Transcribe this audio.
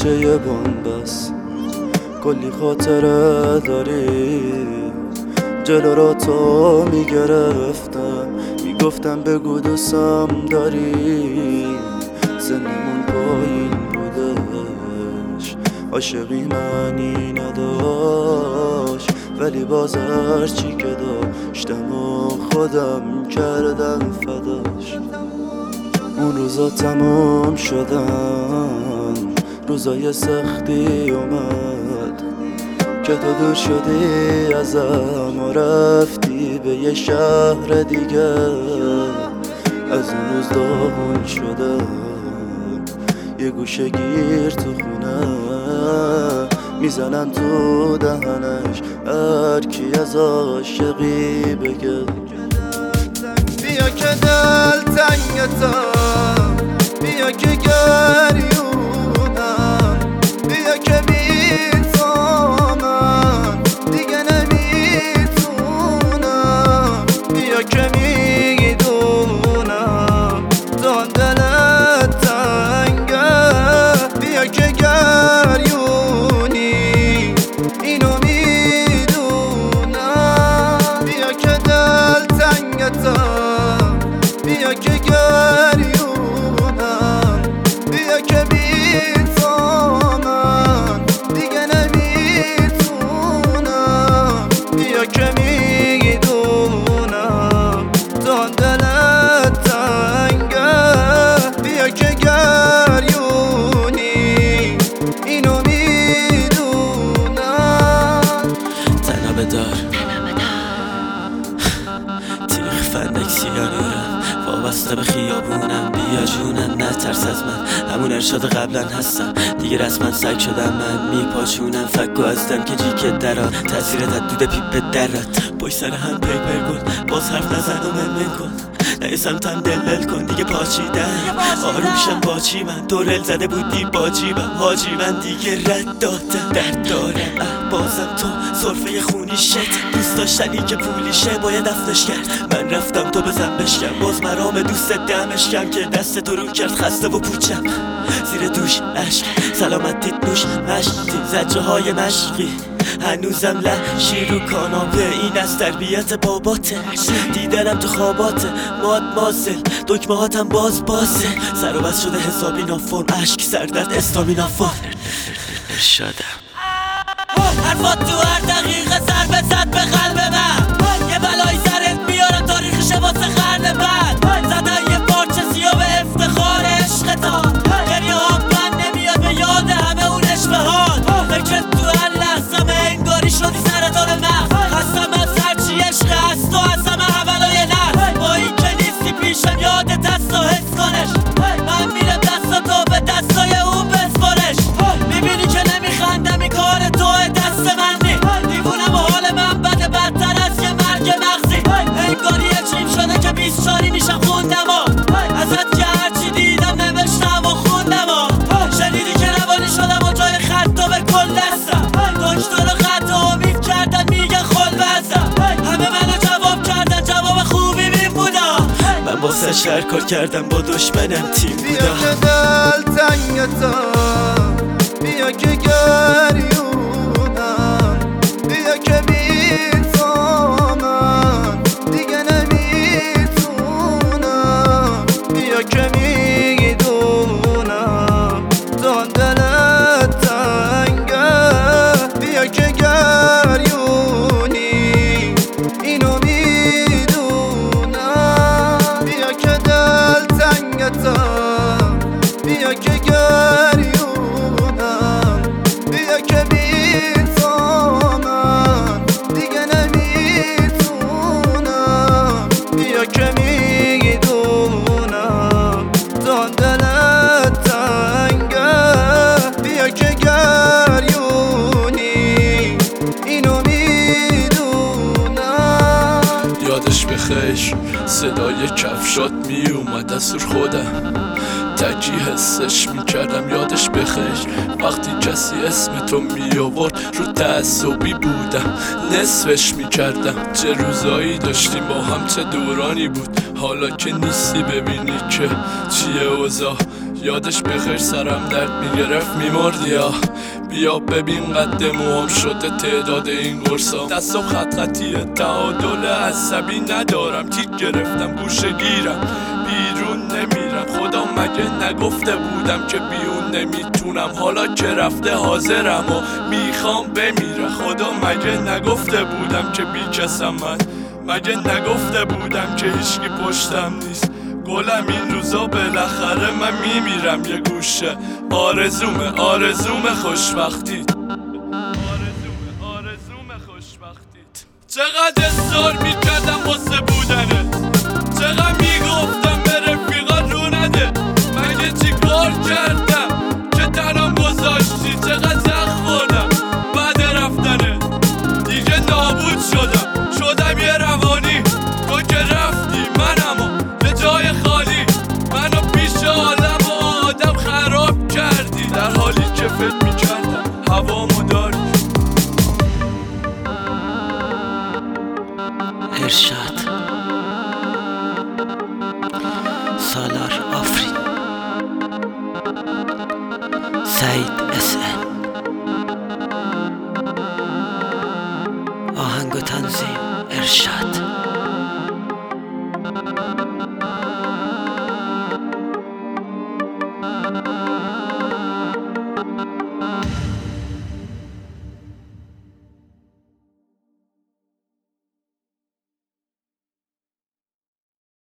کوچه بنبست کلی خاطره داری، جلو را تو میگرفتم میگفتم بگو دوستم داری، سنمون پایین بودش عاشقی معنی نداشت، ولی باز هرچی که داشتم و خودم کردم فداش. اون روزا تمام شدن، روزای سختی اومد که تو دور شدی ازم و رفتی به یه شهر دیگه. از اون روز داغون شدم، یه گوشه گیر تو خونه میزنن تو دهنش هر کی از عاشقی بگه. بیا که دل تنگتم، بیا که گریونم، بیا که بی تو من دیگه نمیتونم، بیا که میدونم تو دلت تنگه، بیا که گریونی اینو میدونم، بیا که دل تنگتم، بیا که گریونم، بیا که بی تو من دیگه نمیتونم، بیا که میدونم تو دلت تنگه، بیا که گریونی اینو میدونم. تنها بدار تیغ فندک سیگارم وابسته به خیابونم، بیا جونم نترس از من، همون ارشاد قبلا هستم دیگه رسما سگ شدم من، میپاشونم فکو از دم که جیکت درات، تاثیرت از دود پیپ درات، پشت سر هم پیپر کن باز حرف نزن و من کن، نه سمتم دلل کن دیگه پاچیدم، آروم شم با چی من دورل زده بودی با جیبم، حاجی من دیگه رد دادم درد دارم بازم تو صرفه خونی شد، دوست داشتنی که پولی شه باید دفنش کرد، من رفتم تو بزن بشکم باز مرام دوست دمش کم که دست تو رو کرد خسته و پوچم، زیر دوش عشق سلامتیت نوش مشتی زجه های مشقی، هنوزم لحشی رو کاناپه، این از تربیت باباته، دیدنم تو خواباته ماد مازل دکمه هاتم باز بازه، سر و بس شده حسابی نافرم عشق سردرد استامی نافر ارشادم، حرفات تو هر دقیقه سر بزد به قلب من، یه بلایی سرت میارم تاریخشه واسه قرن بعد، زدن یه پارچه سیاه به افتخار عشقتان، گریه ها من نمیاد به یاد همه اون اشبهات، فکرت تو هر لحظه انگاری شدی سرطان مغز، خستم از هرچی عشق هست تو از همه اولای نرد، با این که نیستی پیشم یادت هست و حس کنش، من میرم دستاتو به دستای اون بسپارش، میبینی که نمیخندم این کار توه دست من نی، دیوونم و حال من بده بدتر از یه مرگ مغزی، انگاری یه چیم شده که 20 شاری میشم خوندم ازت که هرچی دیدم نوشتم و خوندم شنیدی که روانی شدم و جای خطا به کل دستم، دکتر خط امید کردن میگن خل بزم، همه منو جواب کردن جواب خوبی می بودم، من واسه شهر کار کردم با دشمنم تیم بودم. بیا که دل تنگتم، بیا که گریونم، بیا که بی تو من دیگه نمیتونم، بیا که میدونم تو دلت تنگه، بیا که گریونی اینو میدونم، بیا که دل تنگتم، بیا که گریونم، بیا که بی تو من دیگه نمیتونم، بیا که میدونم تو دلت تنگه، بیا که گریونی اینو میدونم. یادش بخیر صدای کفشات می اومد از سر خودم، تکی حسش میکردم یادش بخیر، وقتی کسی اسم تو می آورد رو تعصبی بودم نصفش میکردم، چه روزایی داشتیم با هم چه دورانی بود، حالا که نیستی ببینی که چیه اوضاع، یادش بخیر سرم درد میگرفت میمردی. بیا ببین قد موام شده تعداد این قرصام. دستم خط خطیه تعادل عصبی ندارم. تیک گرفتم گوشه گیرم بیرون نمیرم. خدا مگه نگفته بودم که بیرون نمیتونم؟ حالا که رفته حاضرم و میخوام بمیرم. خدا مگه نگفته بودم که بی کسم من؟ مگه نگفته بودم که هیچکی پشتم نیست؟ گلم این روزا بالاخره من میمیرم. یه گوشه آرزوم خوشبختیت. آرزوم خوشبختیت. چقدر اصرار میکردم واسه بودنت، چقدر میگفتم به رفیقا رو نده. مگه چی کار کردم که تنم گذاشتی؟ چقدر زخم خوردم بعد رفتنت، دیگه نابود شدم یه روانی. تو که رفتی منمو به جای خالی، منو پیش عالم و آدم خراب کردی. در حالی که فکر میکردم هوامو داری. ارشاد